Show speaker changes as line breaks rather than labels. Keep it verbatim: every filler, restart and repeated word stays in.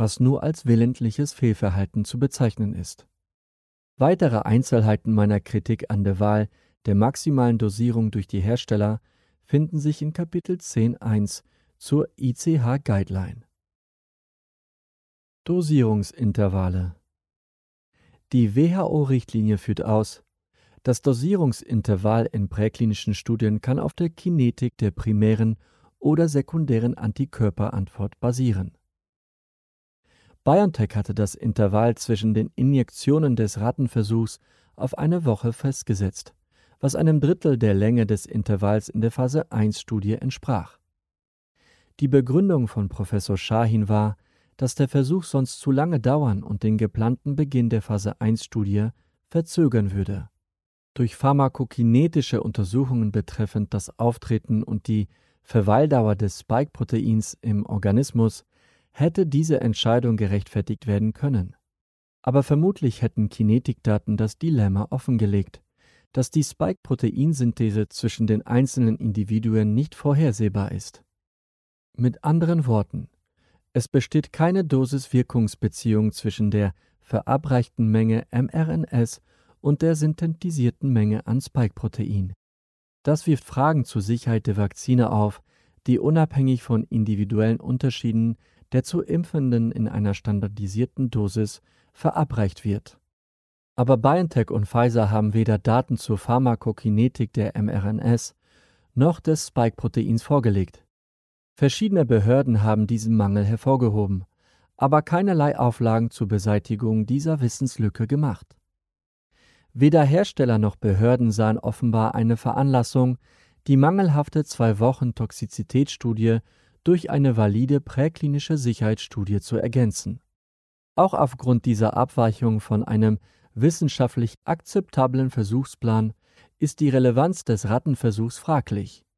was nur als willentliches Fehlverhalten zu bezeichnen ist. Weitere Einzelheiten meiner Kritik an der Wahl der maximalen Dosierung durch die Hersteller finden sich in Kapitel zehn Punkt eins zur I C H-Guideline. Dosierungsintervalle. Die W H O-Richtlinie führt aus, das Dosierungsintervall in präklinischen Studien kann auf der Kinetik der primären oder sekundären Antikörperantwort basieren. BioNTech hatte das Intervall zwischen den Injektionen des Rattenversuchs auf eine Woche festgesetzt, was einem Drittel der Länge des Intervalls in der Phase eins Studie entsprach. Die Begründung von Professor Shahin war, dass der Versuch sonst zu lange dauern und den geplanten Beginn der Phase eins Studie verzögern würde. Durch pharmakokinetische Untersuchungen betreffend das Auftreten und die Verweildauer des Spike-Proteins im Organismus hätte diese Entscheidung gerechtfertigt werden können. Aber vermutlich hätten Kinetikdaten das Dilemma offengelegt, dass die Spike-Proteinsynthese zwischen den einzelnen Individuen nicht vorhersehbar ist. Mit anderen Worten, es besteht keine Dosis-Wirkungsbeziehung zwischen der verabreichten Menge M R N S und der synthetisierten Menge an Spike-Protein. Das wirft Fragen zur Sicherheit der Vakzine auf, die unabhängig von individuellen Unterschieden der zu Impfenden in einer standardisierten Dosis verabreicht wird. Aber BioNTech und Pfizer haben weder Daten zur Pharmakokinetik der M R N S noch des Spike-Proteins vorgelegt. Verschiedene Behörden haben diesen Mangel hervorgehoben, aber keinerlei Auflagen zur Beseitigung dieser Wissenslücke gemacht. Weder Hersteller noch Behörden sahen offenbar eine Veranlassung, die mangelhafte Zwei-Wochen-Toxizitätsstudie durch eine valide präklinische Sicherheitsstudie zu ergänzen. Auch aufgrund dieser Abweichung von einem wissenschaftlich akzeptablen Versuchsplan ist die Relevanz des Rattenversuchs fraglich.